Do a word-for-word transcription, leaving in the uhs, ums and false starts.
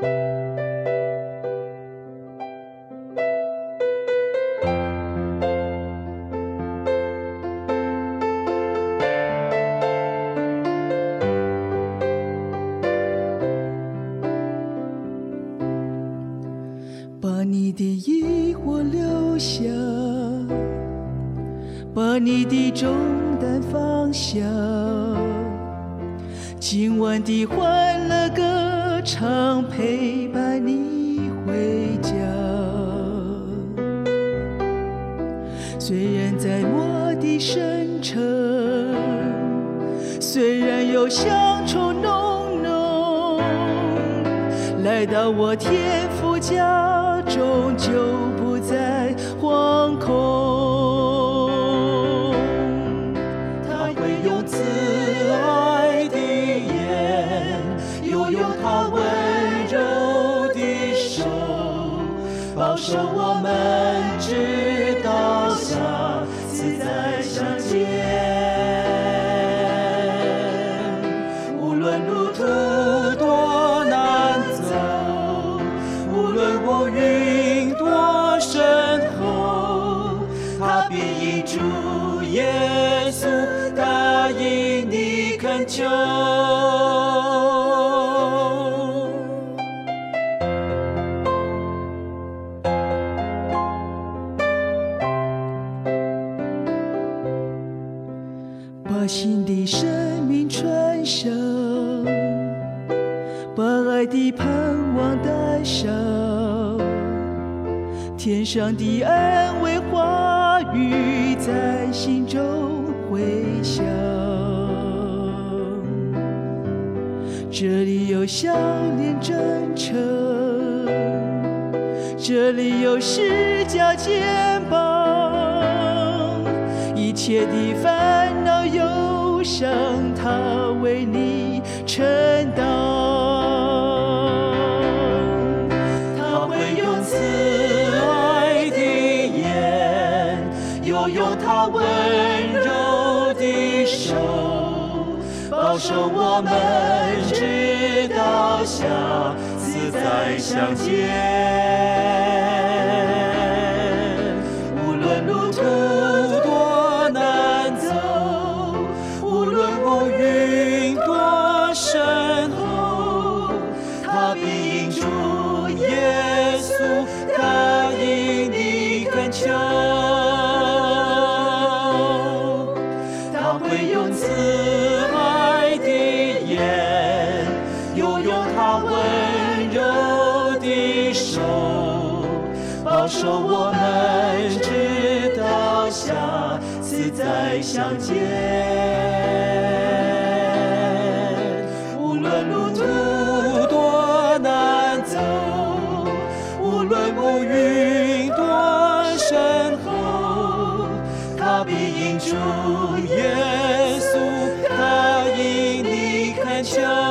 把你的疑惑留下，把你的重担放下，今晚的欢乐歌唱陪伴你回家。虽然在魔的深城，虽然有乡愁浓浓，来到我天父家中就不再惶恐。 他会用慈爱的眼，又用他温柔的手，保守我们直到下次再相见。无论路途多难走，无论乌云多深厚，他必因主耶稣答应你恳求。 把新的生命穿上，把爱的盼望带上，天上的安慰话语在心中回响。这里有笑脸真诚，这里有施加肩膀，一切的烦恼忧伤他为你承担。 他会用慈爱的眼，又用他温柔的手，保守我们直到下次再相见。无论路途多难走，无论乌云多深厚，他必因主耶稣答应你恳求。他会用慈爱的眼，又用他温柔的手，保守我们直到下次再相见。无论路途多难走，无论乌云多深厚，他必因主耶稣答应你恳求。